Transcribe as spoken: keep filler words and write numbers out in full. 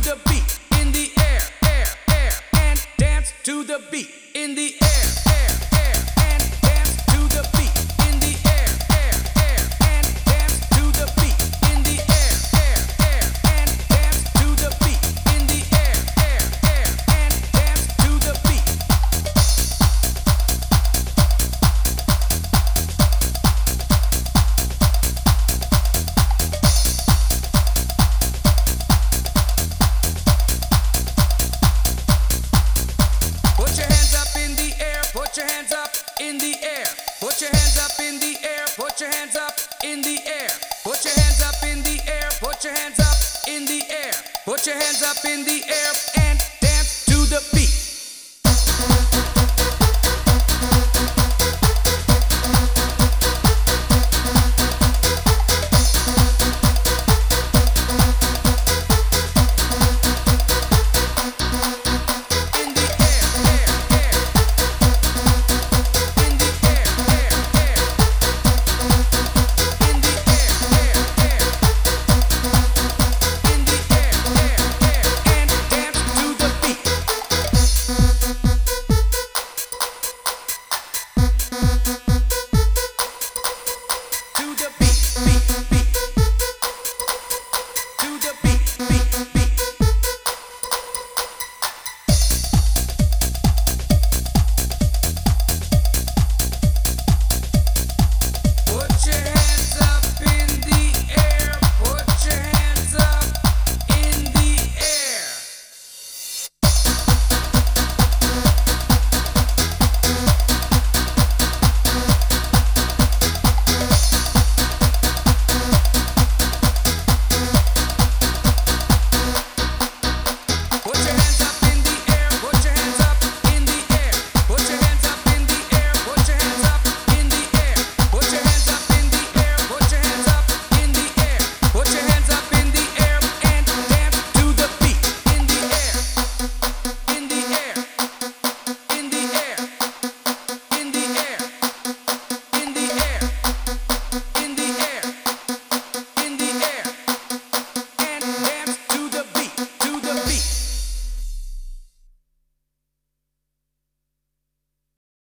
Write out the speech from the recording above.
the beat in the air, air, air, and dance to the beat in the air, air, air, and dance to the beat in the air, air, air, and dance to the beat in the air, air, air, and dance to the beat in the air, air, air, and dance to the beat. Put your hands up in the air, put your hands up in the air. Put your hands up in the air, put your hands up in the air. Put your hands up in the air, put your hands up in the air. Put your hands up in the air and dance to the beat.